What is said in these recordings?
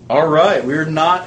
All right, we're not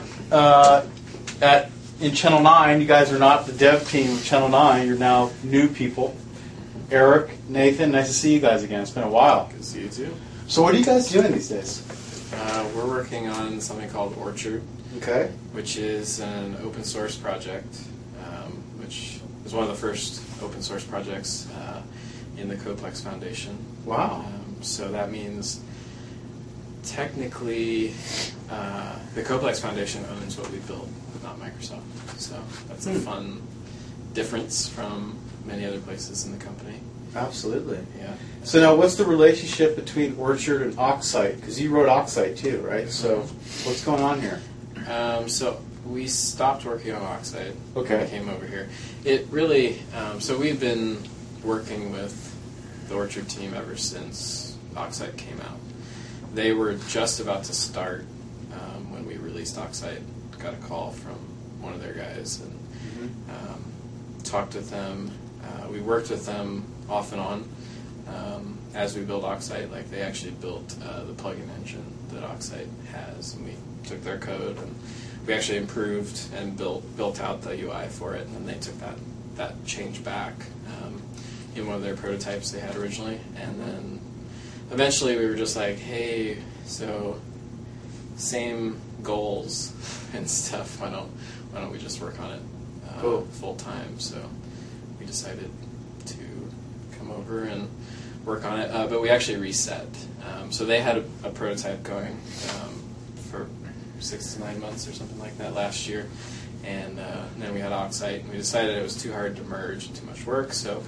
in Channel 9. You guys are not the dev team of Channel 9. You're now new people. Eric, Nathan, nice to see you guys again. It's been a while. Good to see you too. So what are you guys doing these days? We're working on something called Orchard, Okay. which is an open source project, which is one of the first open source projects in the Coplex Foundation. Wow. So that means technically the Coplex Foundation owns what we built, not Microsoft. So that's a fun difference from many other places in the company. Absolutely. Yeah. So now what's the relationship between Orchard and Oxite? Because you wrote Oxite too, right? So what's going on here? So we stopped working on Oxide Okay. when we came over here. It really, so we've been working with the Orchard team ever since Oxide came out. They were just about to start when we released Oxide. Got a call from one of their guys and talked with them. We worked with them off and on as we built Oxide. Like they actually built the plugin engine that Oxide has, and we took their code and we actually improved and built out the UI for it, and then they took that change back in one of their prototypes they had originally, and then eventually we were just like, hey, so same goals and stuff. Why don't we just work on it full time? So we decided to come over and work on it, but we actually reset. So they had a prototype going for 6 to 9 months or something like that last year, and then we had Oxite, and we decided it was too hard to merge and too much work, so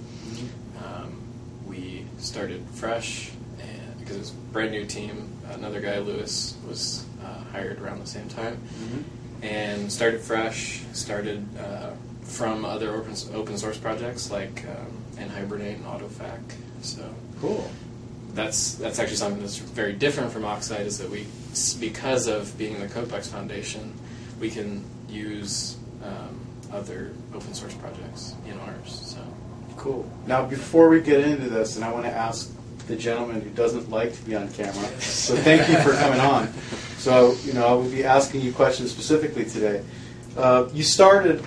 we started fresh, and because it was a brand new team. Another guy, Lewis, was hired around the same time, and started fresh, started from other open source projects like NHibernate and AutoFac. So Cool. that's actually something that's very different from Oxide, is that we, because of being in the Coplex Foundation, we can use other open source projects in ours. So Cool. Now, before we get into this, and I want to ask the gentleman who doesn't like to be on camera, so thank you for coming on. So, I will be asking you questions specifically today. You started,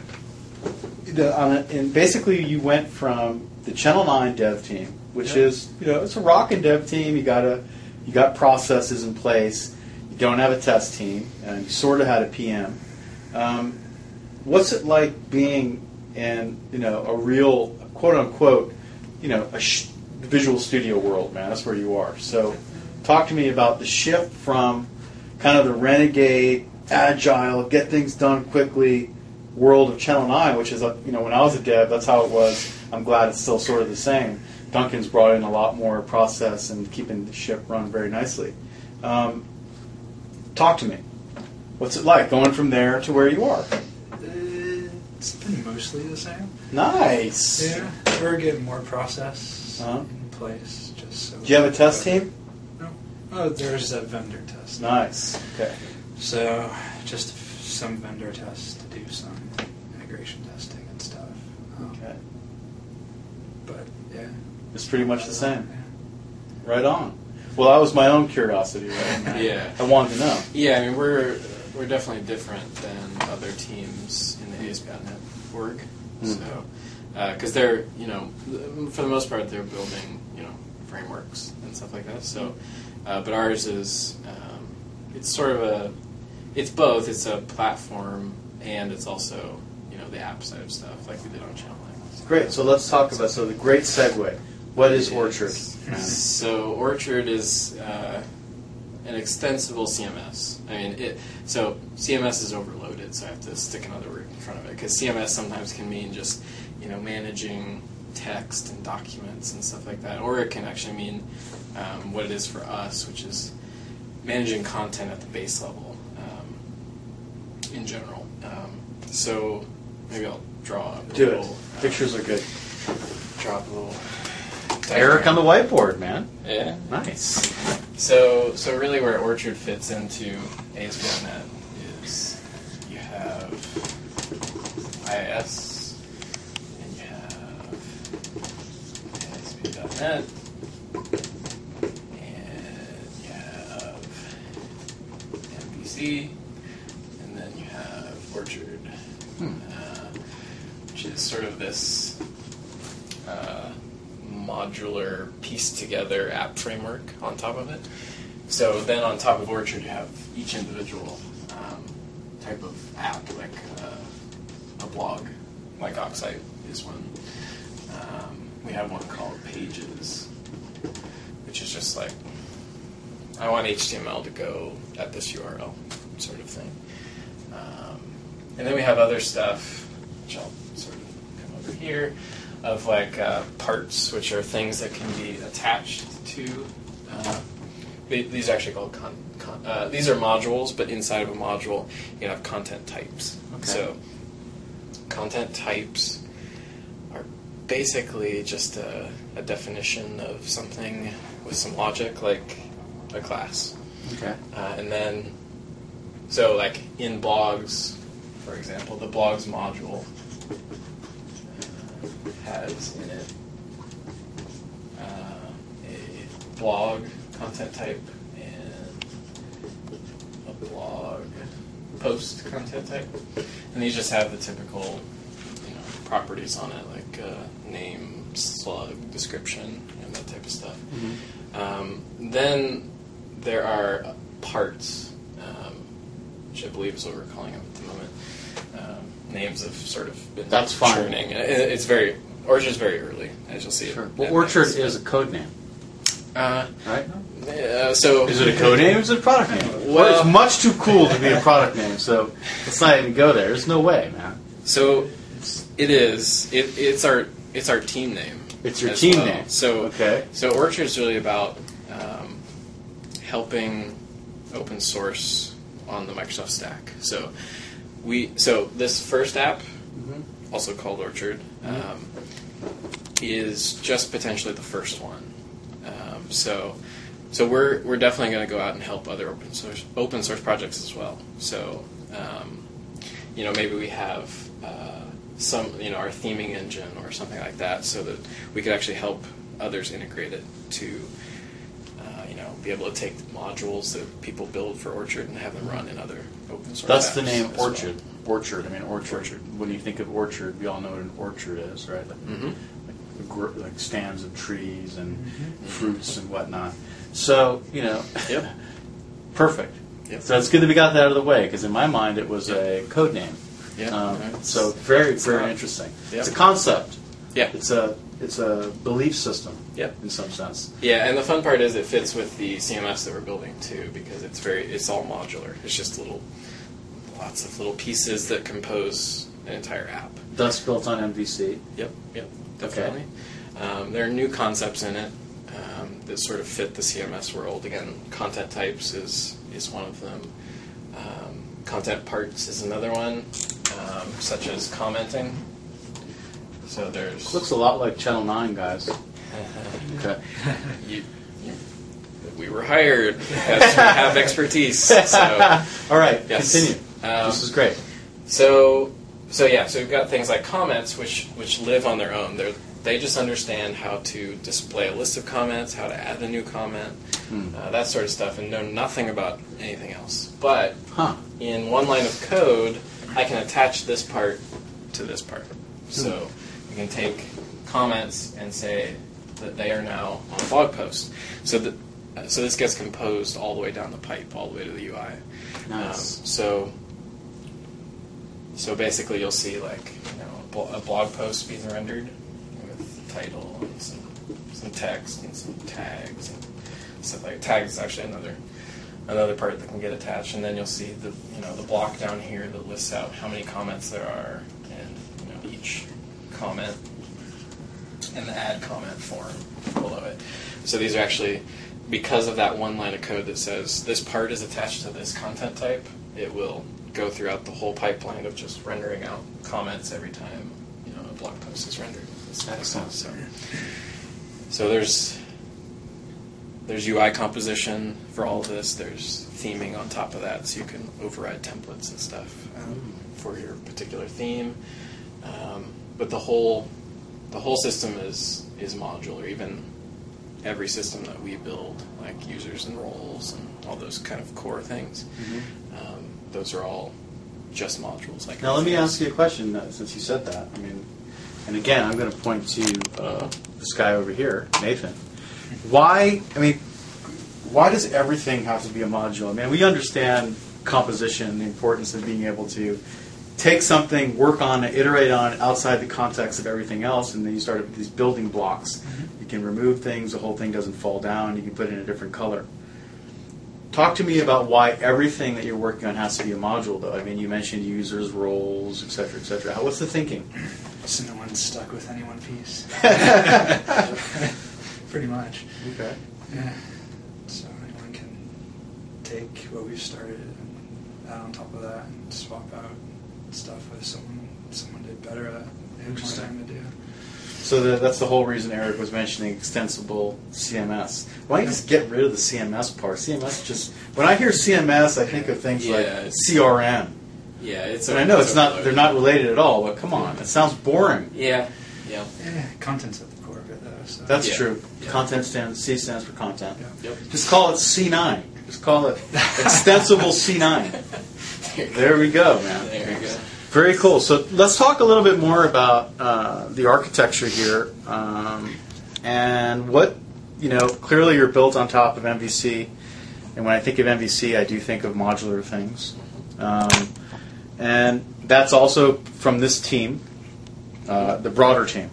and basically you went from the Channel 9 dev team, which is, it's a rockin' dev team. You got processes in place. You don't have a test team, and you sort of had a PM. What's it like being in, a real, quote unquote, a Visual Studio world, man? That's where you are. So, talk to me about the shift from kind of the renegade, agile, get things done quickly world of Channel 9, which is, when I was a dev, that's how it was. I'm glad it's still sort of the same. Duncan's brought in a lot more process and keeping the ship run very nicely. Talk to me. What's it like going from there to where you are? It's been mostly the same. Nice. Yeah, we're getting more process Uh-huh. in place. Just so. Do you have a test team? No. Oh, there's a vendor test. Nice. Okay. So just some vendor tests to do some integration testing and stuff. Okay. But yeah, It's pretty much the same. Yeah. Right on. Well, that was my own curiosity, right? Yeah. I wanted to know. yeah, I mean we're definitely different than other teams in the ASP.NET org. So because they're for the most part they're building frameworks and stuff like that. So but ours is it's sort of it's both. It's a platform and it's also the app side of stuff like we did on Channel 9. Great. So let's talk about the great segue. What is Orchard? So Orchard is an extensible CMS. I mean, so CMS is overloaded, so I have to stick another word in front of it because CMS sometimes can mean just managing text and documents and stuff like that, or it can actually mean what it is for us, which is managing content at the base level in general. So maybe I'll draw up a Do little, it. Pictures are good. Draw up a little. Eric on the whiteboard, man. Yeah. Nice. So really where Orchard fits into ASP.NET is you have IIS and you have ASP.NET and you have MVC MVC, and then you have Orchard, which is sort of this modular, pieced together app framework on top of it. So then on top of Orchard, you have each individual type of app, like a blog, like Oxite is one. We have one called Pages, which is just like, I want HTML to go at this URL sort of thing. And then we have other stuff, which I'll sort of come over here, of like parts, which are things that can be attached to. These are actually called these are modules, but inside of a module, you can have content types. Okay. So content types are basically just a definition of something with some logic, like a class. Okay. And then, so like in blogs, for example, the blogs module has in it a blog content type and a blog post content type, and these just have the typical, properties on it, like name, slug, description, and that type of stuff. Mm-hmm. Then there are parts, which I believe is what we're calling them at the moment. Names have sort of been That's fine. churning. Orchard's very early, as you'll see. Sure. Well, Orchard is a code name, right? So Is it a code name or is it a product name? Well- It's much too cool to be a product name, so let's not even go there. There's no way, man. So it is. It's our team name. It's your as team well. name. So Okay. So Orchard's really about helping open source on the Microsoft stack. So this first app, also called Orchard, is just potentially the first one. So we're definitely going to go out and help other open source projects as well. So maybe we have some our theming engine or something like that, so that we could actually help others integrate it to be able to take modules that people build for Orchard and have them run in other open source. That's the apps name as Orchard. well. Orchard. I mean, Orchard. When you think of orchard, we all know what an orchard is, right? Like stands of trees and fruits and whatnot. So, Yep. perfect. Yep. So it's good that we got that out of the way, because in my mind it was a code name. Yeah. So very, it's very not. interesting. Yep. It's a concept. Yeah. It's a belief system. Yep. In some sense. Yeah, and the fun part is it fits with the CMS that we're building too, because it's all modular. It's just lots of little pieces that compose an entire app. Thus built on MVC. Yep, definitely. There are new concepts in it that sort of fit the CMS world. Again, content types is one of them. Content parts is another one, such as commenting. So there's... Looks a lot like Channel 9, guys. Okay. We were hired to have expertise. So, All right, yes. continue. This is great. So we've got things like comments, which live on their own. They just understand how to display a list of comments, how to add a new comment, that sort of stuff, and know nothing about anything else. But in one line of code, I can attach this part to this part. So we can take comments and say that they are now on a blog post. So this gets composed all the way down the pipe, all the way to the UI. Nice. So basically, you'll see like a blog post being rendered with title and some text and some tags and stuff like. Tags is actually another part that can get attached, and then you'll see the block down here that lists out how many comments there are and each comment and the add comment form below it. So these are actually, because of that one line of code that says this part is attached to this content type, it will go throughout the whole pipeline of just rendering out comments every time a blog post is rendered. Excellent. So there's UI composition for all of this. There's theming on top of that, so you can override templates and stuff for your particular theme. But the whole system is modular. Even every system that we build, like users and roles and all those kind of core things, those are all just modules. Like Now let me everything ask you a question since you said that. I mean, and again, I'm going to point to this guy over here, Nathan. Why does everything have to be a module? I mean, we understand composition, the importance of being able to take something, work on it, iterate on it outside the context of everything else, and then you start with these building blocks. You can remove things, the whole thing doesn't fall down, you can put it in a different color. Talk to me about why everything that you're working on has to be a module, though. I mean, you mentioned users, roles, et cetera, et cetera. What's the thinking? So no one's stuck with any one piece. Pretty much. Okay. Yeah. So anyone can take what we've started and add on top of that and swap out stuff with someone did better at it. They had more time to do. So that's the whole reason Eric was mentioning extensible CMS. Why don't you just get rid of the CMS part? CMS just, when I hear CMS, I think of things like CRM. Yeah, it's. And I know it's not; they're not related at all. But come on, it sounds boring. Yeah. Content's at the core of it, though. So. That's true. Yeah. C stands for content. Yeah. Yep. Just call it C9. Just call it extensible C9. There we go, man. There you go. Very cool. So let's talk a little bit more about the architecture here, and what Clearly, you're built on top of MVC, and when I think of MVC, I do think of modular things, and that's also from this team, the broader team.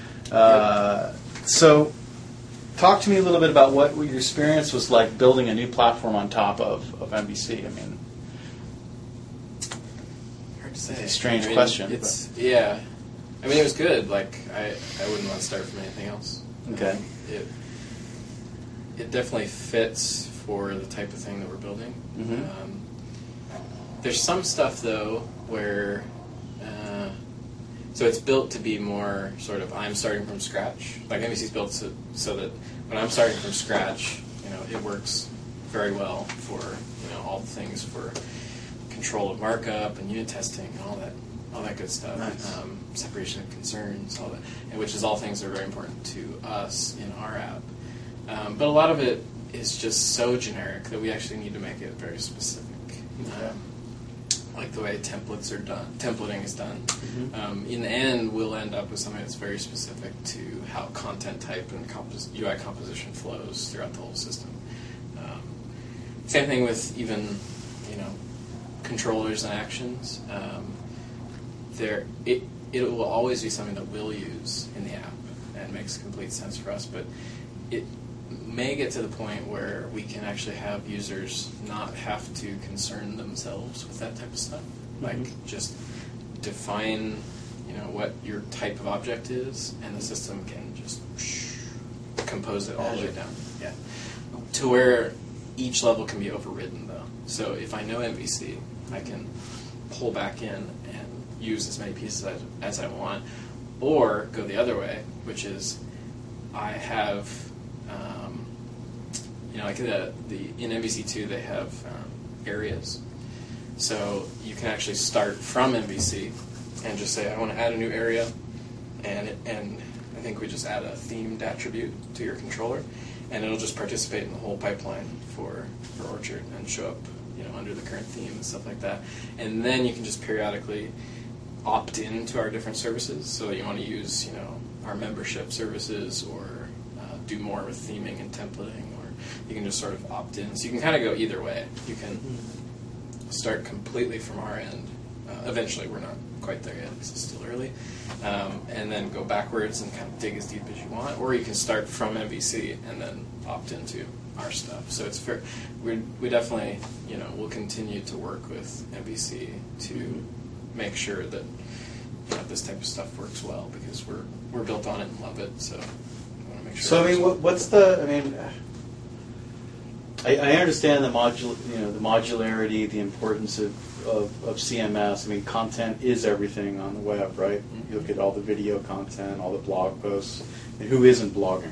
So, talk to me a little bit about what your experience was like building a new platform on top of MVC. I mean. It's a strange question. Yeah. I mean, it was good. Like, I wouldn't want to start from anything else. Okay. It definitely fits for the type of thing that we're building. Mm-hmm. There's some stuff, though, where... so it's built to be more sort of, I'm starting from scratch. Like, MVC's built so that when I'm starting from scratch, it works very well for, all the things for... control of markup and unit testing and all that good stuff. Nice. Separation of concerns, all that, and which is all things that are very important to us in our app. But a lot of it is just so generic that we actually need to make it very specific. Okay. Like the way templates are done, templating is done. Mm-hmm. In the end, we'll end up with something that's very specific to how content type and UI composition flows throughout the whole system. Same thing with even, controllers and actions. It will always be something that we'll use in the app and makes complete sense for us, but it may get to the point where we can actually have users not have to concern themselves with that type of stuff. Mm-hmm. Like, just define, what your type of object is, and the system can just compose it all the way down. Yeah. To where each level can be overridden, though. So if I know MVC, I can pull back in and use as many pieces as I want, or go the other way, which is I have, like in MVC2 they have areas, so you can actually start from MVC and just say I want to add a new area, and I think we just add a themed attribute to your controller, and it'll just participate in the whole pipeline for Orchard and show up under the current theme and stuff like that. And then you can just periodically opt into our different services. So you want to use, our membership services, or do more with theming and templating, or you can just sort of opt in. So you can kind of go either way. You can start completely from our end. Eventually, we're not quite there yet because it's still early. And then go backwards and kind of dig as deep as you want. Or you can start from MVC and then opt into our stuff. So it's fair. We definitely, we'll continue to work with MVC to make sure that this type of stuff works well, because we're built on it and love it. So we want to make sure. So I mean, what's the? I mean, I understand the the modularity, the importance of CMS. I mean, content is everything on the web, right? Mm-hmm. You look at all the video content, all the blog posts, and who isn't blogging?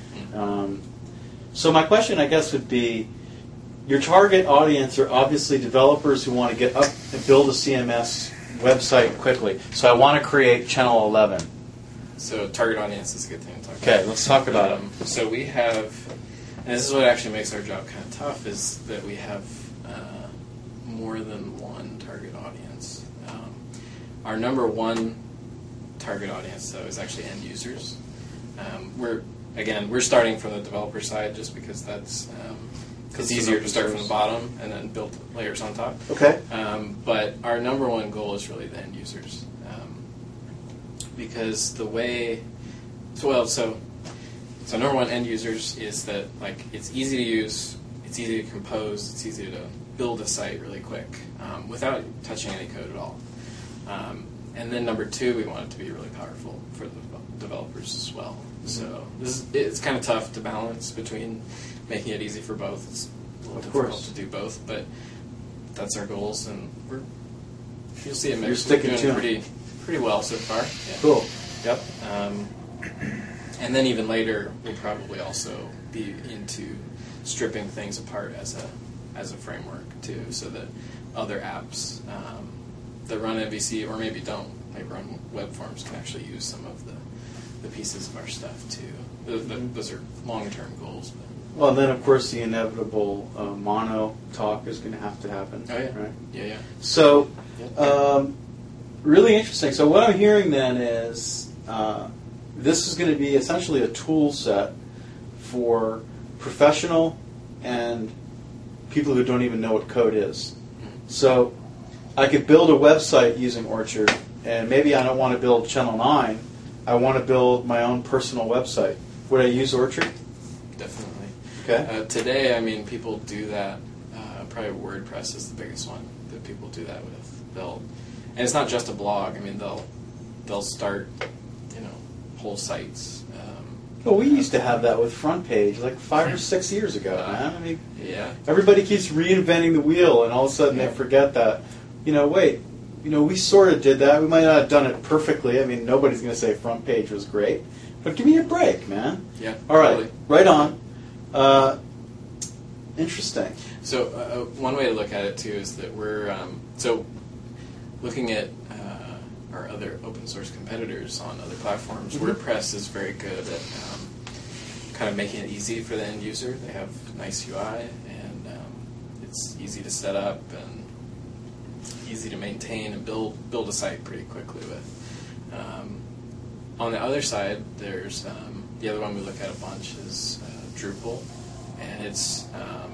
So my question, I guess, would be, your target audience are obviously developers who want to get up and build a CMS website quickly. So I want to create Channel 11. So target audience is a good thing to talk about. Okay, let's talk about them. So we have, and this is what actually makes our job kind of tough, is that we have more than one target audience. Our number one target audience, though, is actually end users. We're starting from the developer side just because that's it's easier to start from the bottom and then build layers on top. Okay. But our number one goal is really the end users, because the way, so number one end users is that like it's easy to use, it's easy to compose, it's easy to build a site really quick without touching any code at all. And then number two, we want it to be really powerful for the developers as well. So it's kind of tough to balance between making it easy for both. It's a little difficult to do both, but that's our goals, and you'll see it mix. You're sticking to pretty well so far. Yeah. Cool. Yep. And then even later, we'll probably also be into stripping things apart as a framework too, so that other apps that run MVC or maybe don't, maybe run web forms, can actually use some of the pieces of our stuff too. Those are long-term goals. But. Well, and then of course the inevitable mono talk is going to have to happen. Oh yeah, right? Yeah. So, really interesting. So what I'm hearing then is this is going to be essentially a tool set for professional and people who don't even know what code is. So I could build a website using Orchard, and maybe I don't want to build Channel 9. I want to build my own personal website. Would I use Orchard? Definitely. Okay. Today, I mean, people do that. Probably WordPress is the biggest one that people do that with. And it's not just a blog. I mean, they'll start, whole sites. Well, we used to have that with Front Page like 5 or 6 years ago, man. I mean, yeah. Everybody keeps reinventing the wheel, and all of a sudden they forget that. We sort of did that. We might not have done it perfectly. I mean, nobody's going to say Front Page was great, but give me a break, man. Yeah. All right, totally. right on. Interesting. So one way to look at it too is that we're looking at our other open source competitors on other platforms. Mm-hmm. WordPress is very good at kind of making it easy for the end user. They have nice UI, and it's easy to set up and easy to maintain and build a site pretty quickly with. On the other side, there's the other one we look at a bunch is Drupal, and it's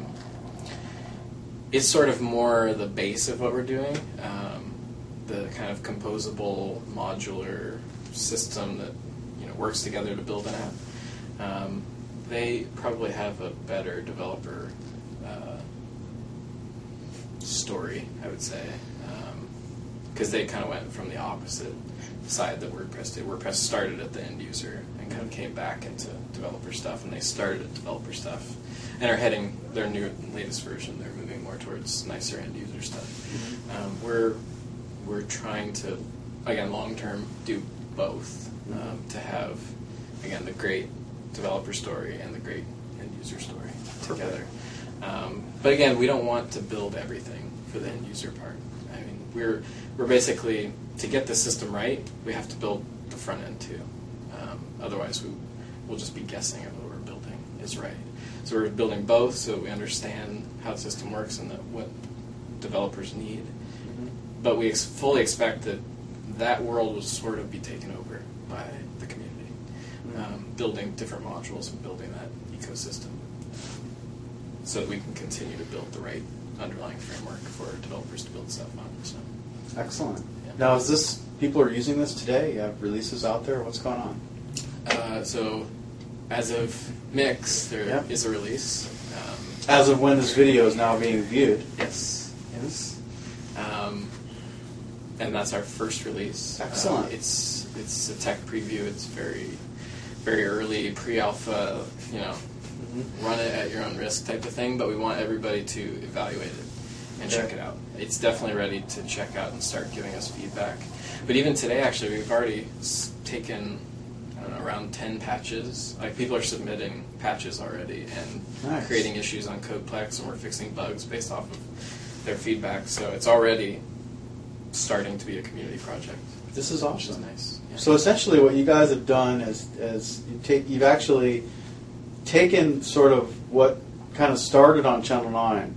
sort of more the base of what we're doing, the kind of composable modular system that works together to build an app. They probably have a better developer story, I would say, because they kind of went from the opposite side that WordPress did. WordPress started at the end user and kind of came back into developer stuff, and they started at developer stuff and are heading their latest version. They're moving more towards nicer end user stuff. We're trying to, again, long term, do both to have, again, the great developer story and the great end user story together. But again, we don't want to build everything for the end user part. I mean, we're basically, to get the system right, we have to build the front end too. Otherwise, we'll just be guessing if what we're building is right. So we're building both so that we understand how the system works and what developers need. But we fully expect that world will sort of be taken over by the community, building different modules and building that ecosystem, so that we can continue to build the right underlying framework for developers to build stuff on. So. Excellent. Yeah. Now, is this, people are using this today? You have releases out there? What's going on? So, as of Mix, there is a release. As of when this video is now being viewed. Yes. And that's our first release. Excellent. It's a tech preview. It's very, very early, pre-alpha. Run it at your own risk type of thing. But we want everybody to evaluate it and check it out. It's definitely ready to check out and start giving us feedback. But even today, actually, we've already taken around 10 patches. Like, people are submitting patches already and creating issues on CodePlex, and we're fixing bugs based off of their feedback. So it's already starting to be a community project. This is awesome. Which is nice. Yeah. So essentially, what you guys have done is you've actually taken sort of what kind of started on Channel 9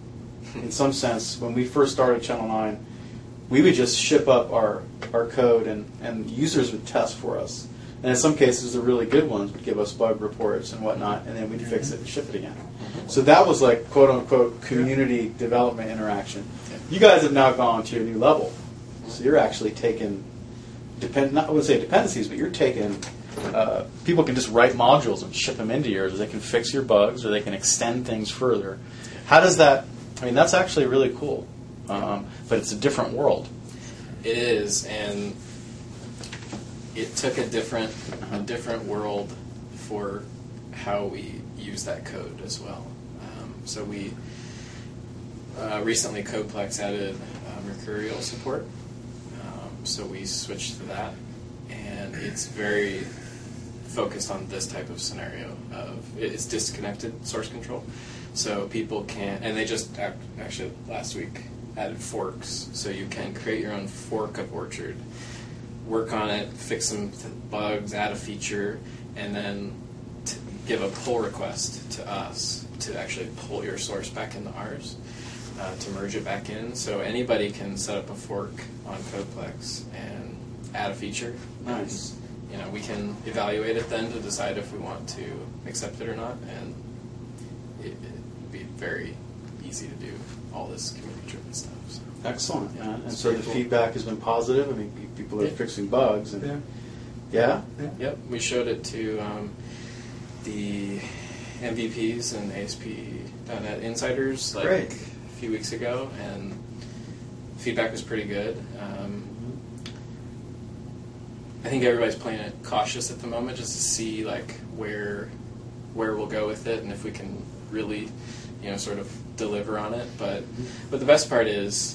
in some sense, when we first started Channel 9, we would just ship up our code and users would test for us. And in some cases, the really good ones would give us bug reports and whatnot, and then we'd fix it and ship it again. So that was like quote-unquote community development interaction. You guys have now gone to a new level. So you're actually taking, I wouldn't say dependencies, but you're taking, people can just write modules and ship them into yours. They can fix your bugs or they can extend things further. How does that, I mean, that's actually really cool. But it's a different world. It is, and it took a different world for how we use that code as well. So we recently CodePlex added Mercurial support, so we switched to that, and it's very focused on this type of scenario of it's disconnected source control, so people can, and they just actually last week added forks, so you can create your own fork of Orchard, work on it, fix some bugs, add a feature, and then give a pull request to us to actually pull your source back into ours, to merge it back in. So anybody can set up a fork on CodePlex and add a feature. Nice. And, we can evaluate it then to decide if we want to accept it or not, and it'd be very easy to do all this community-driven stuff. So. Excellent. Yeah, And so the feedback has been positive. I mean, people are fixing bugs. And yeah? Yep. We showed it to the MVPs and ASP.NET Insiders Great. a few weeks ago, and feedback was pretty good. I think everybody's playing it cautious at the moment, just to see like where we'll go with it and if we can really, sort of deliver on it. But the best part is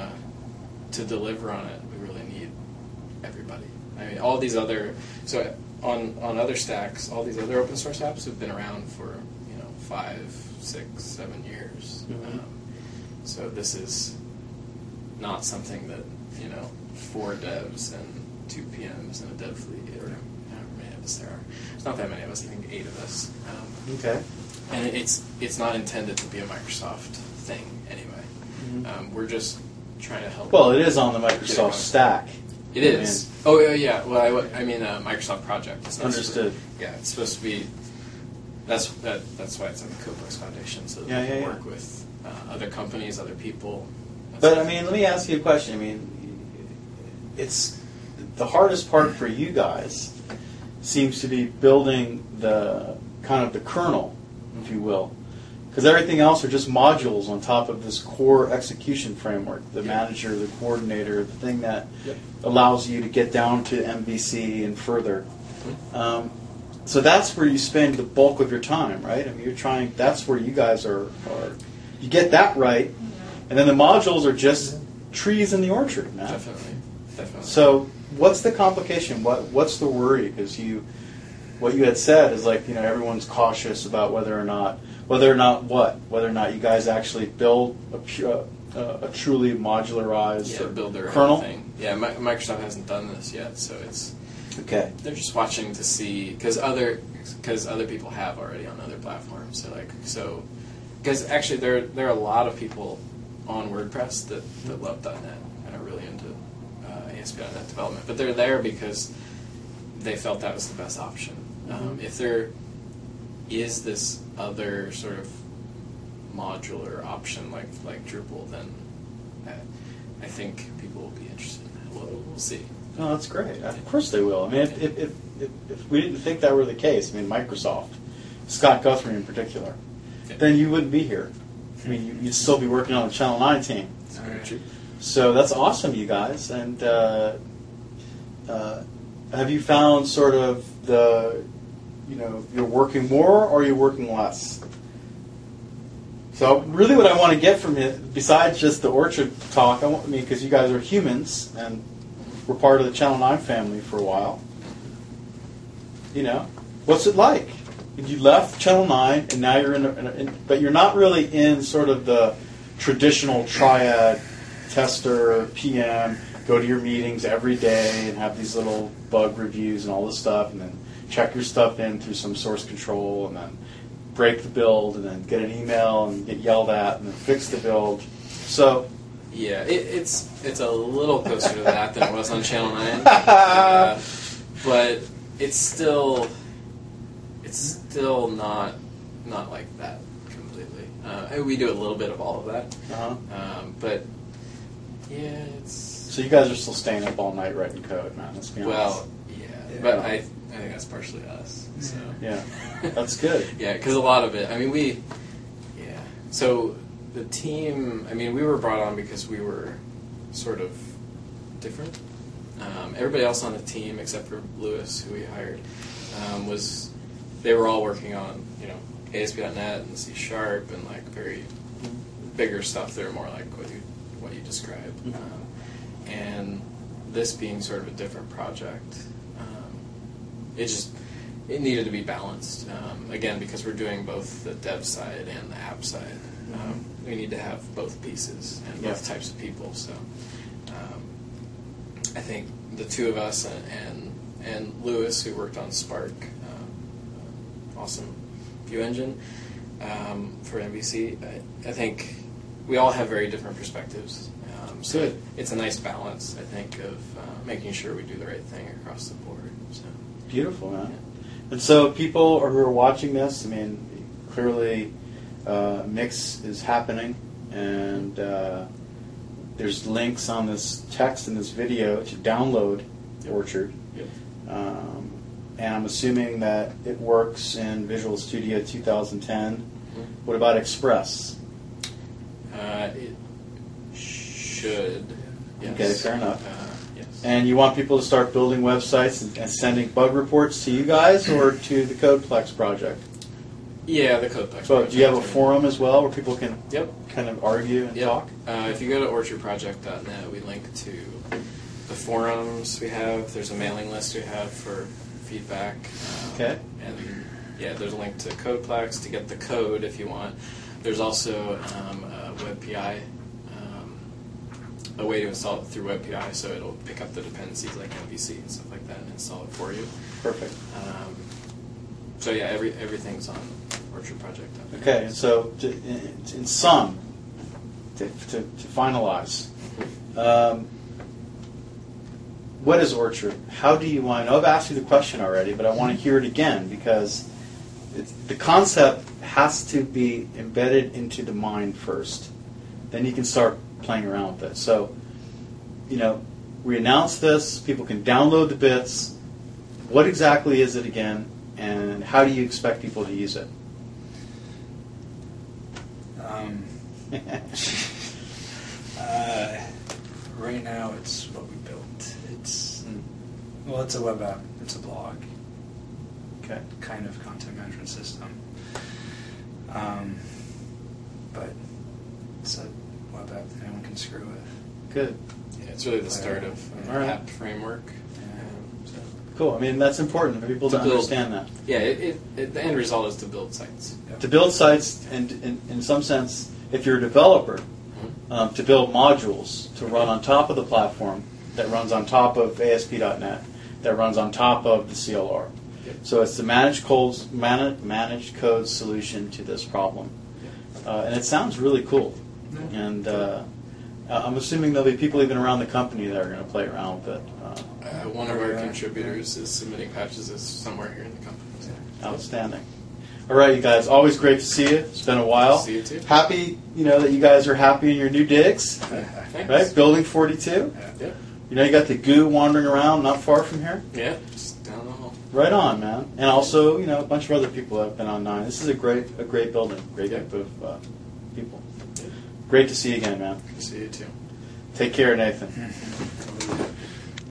to deliver on it, we really need everybody. I mean, all these other on other stacks, all these other open source apps have been around for 5, 6, 7 years. Mm-hmm. So this is not something that 4 devs and 2 PMs and a dev fleet, or however many of us there are. It's not that many of us. I think 8 of us. Okay. And it's not intended to be a Microsoft thing anyway. Mm-hmm. We're just trying to help. Well, it is on the Microsoft stack. It is. Oh, yeah. Well, I mean, Microsoft project. It's not Understood. It's supposed to be. That's why it's on the CodePlex Foundation, so that we can work with other companies, other people. But I mean, let me ask you a question. I mean, it's the hardest part for you guys seems to be building the kind of the kernel, if you will, because everything else are just modules on top of this core execution framework, the manager, the coordinator, the thing that allows you to get down to MVC and further. So that's where you spend the bulk of your time, right? I mean, that's where you guys are you get that right, and then the modules are just trees in the orchard, man. Definitely. So what's the complication? What's the worry? Because what you had said is like, everyone's cautious about whether or not you guys actually build a truly modularized build their kernel. own thing. Yeah, Microsoft hasn't done this yet, so it's okay. They're just watching to see because other people have already on other platforms. So because actually there are a lot of people on WordPress that love .NET and are really into ASP.NET development, but they're there because they felt that was the best option. If there is this other sort of modular option like Drupal, then I think people will be interested in that. We'll see. Oh, that's great. Of course they will. I mean, if we didn't think that were the case, I mean, Microsoft, Scott Guthrie in particular, then you wouldn't be here. I mean, you'd still be working on the Channel 9 team. That's very true. So that's awesome, you guys. And have you found sort of you're working more or you're working less? So really what I want to get from it, besides just the Orchard talk, because you guys are humans and we're part of the Channel 9 family for a while. What's it like? You left Channel 9 and now you're but you're not really in sort of the traditional triad tester, PM, go to your meetings every day and have these little bug reviews and all this stuff, and then check your stuff in through some source control, and then break the build and then get an email and get yelled at and then fix the build. So Yeah, it's a little closer to that than it was on Channel 9, but it's still not like that completely. We do a little bit of all of that, but yeah, it's. So you guys are still staying up all night writing code, man. Let's be honest. Well, yeah, but I think that's partially us. So. Yeah, that's good. Yeah, because a lot of it. I mean, So the team. I mean, we were brought on because we were sort of different. Everybody else on the team, except for Lewis, who we hired, they were all working on ASP.NET and C# and like very bigger stuff that are more like what you described. And this being sort of a different project, it needed to be balanced. Again, because we're doing both the dev side and the app side, we need to have both pieces and both types of people. So I think the two of us and Lewis, who worked on Spark, awesome View engine for NBC, I think we all have very different perspectives. So Good. It's a nice balance, I think, of making sure we do the right thing across the board. So. Beautiful, man. And so people who are watching this, I mean, clearly Mix is happening, and there's links on this text in this video to download Orchard. Yep. And I'm assuming that it works in Visual Studio 2010. Mm-hmm. What about Express? It should. Yes. Okay, fair enough. Yes. And you want people to start building websites and sending bug reports to you guys or to the CodePlex project? Yeah, the CodePlex. So do you have a forum as well where people can kind of argue and talk? If you go to orchardproject.net, we link to the forums we have. There's a mailing list we have for feedback. Okay. And there's a link to CodePlex to get the code if you want. There's also a WebPI, a way to install it through WebPI, so it'll pick up the dependencies like MVC and stuff like that and install it for you. Perfect. So yeah, everything's on Orchard Project. Okay, and so in sum, to finalize, what is Orchard? How do you want? I know I've asked you the question already, but I want to hear it again because the concept has to be embedded into the mind first. Then you can start playing around with it. So, we announced this. People can download the bits. What exactly is it again, and how do you expect people to use it? Right now, it's what we built. It's a web app. It's a blog. Okay. Kind of content management system. But it's a web app that anyone can screw with. Good. Yeah, it's really the start of an app framework. Cool. I mean, that's important for people to understand that. Yeah, the end result is to build sites. To build sites, and in some sense, if you're a developer, to build modules to run on top of the platform that runs on top of ASP.NET, that runs on top of the CLR. Yep. So it's the managed code solution to this problem. And it sounds really cool. And I'm assuming there'll be people even around the company that are going to play around with it. One of our contributors is submitting patches somewhere here in the company. So. Outstanding. All right, you guys. Always great to see you. It's been a while. See you too. Happy, that you guys are happy in your new digs. Thanks. Right? Building 42. Yeah. You got the goo wandering around not far from here. Yeah, just down the hall. Right on, man. And also, a bunch of other people that have been on 9. This is a great building. Great group of people. Yeah. Great to see you again, man. Good to see you too. Take care, Nathan.